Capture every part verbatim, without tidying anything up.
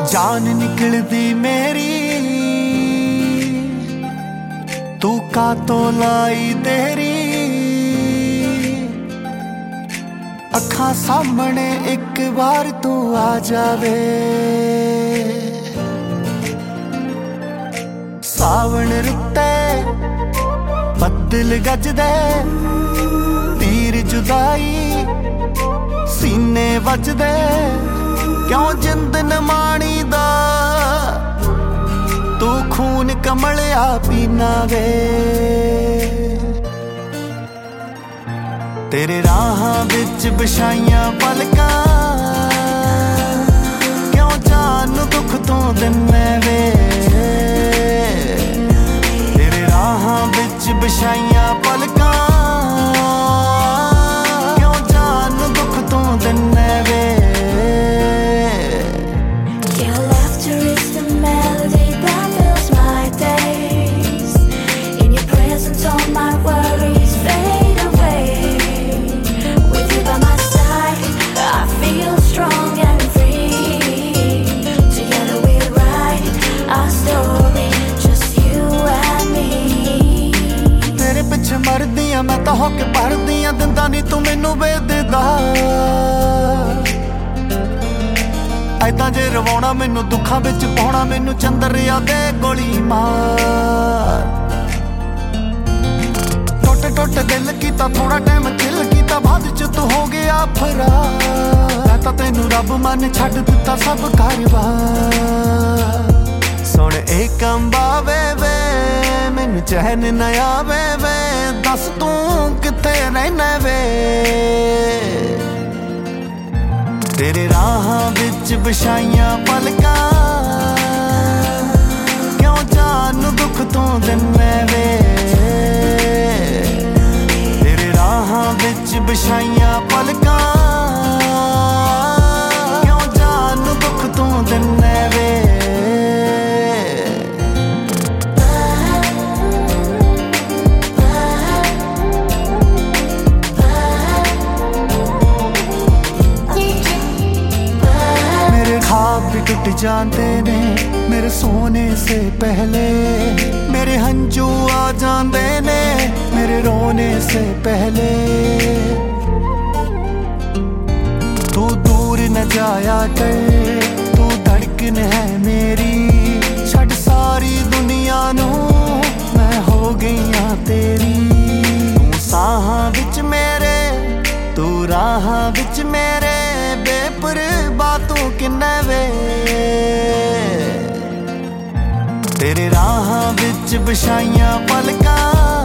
जान निकलदी मेरी तू का तो लाई देरी अखां सामने एक बार तू आ जावे सावन रुते बदल गजदे तीर जुदाई सीने वजदे क्यों जिंद न माणी दा तू खून कमलिया पीना वे तेरे राहां विच बिछाइयां पलकां क्यों जान दुख तू दिन्ने वे तेरे राहां विच बिछाइयां पलकां क्यों जान दुख तू दिन्ने वे मरदियां मैं तो होके भरदियां दिंदा नी तू मैनू बेददा ऐदां जे रवाउणा मैनू दुखां विच पाउणा मैनू चंदरिया दे गोली मार टुट टुट दिल कीता थोड़ा टाइम चिल कीता बाद च तू हो गया फरार मैं तां तैनू रब मन छड्ड दित्ता सब कारवार सुण ए कंबा वे वे मैनू चैन न आवे वे दस तू किथे रहना वे तेरे राहां विच बिछाइयां पलकां क्यों जान दुख तू दिन्ने वे तेरे राहां विच बिछाइयां पलकां क्यों जान दुख तू दिन्ने वे भी टूट जाते ने मेरे सोने से पहले मेरे हंजू आ जाते ने मेरे रोने से पहले तू दूर न जाया कर तू धड़कन है मेरी छड़ सारी दुनिया नू मैं हो गई तेरी तू साहां विच मेरे तू राहां विच मेरे बेपरवाह तू किन्ने वे तेरे राहां विच बिछाइयां पलकां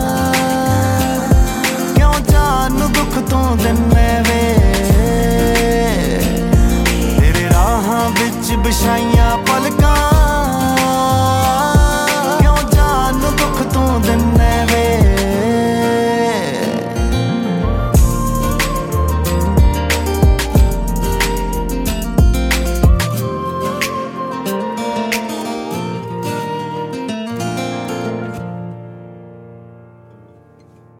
क्यों जान दुख तू दिन्ने वे तेरे राहां विच बिछाइयां पलकां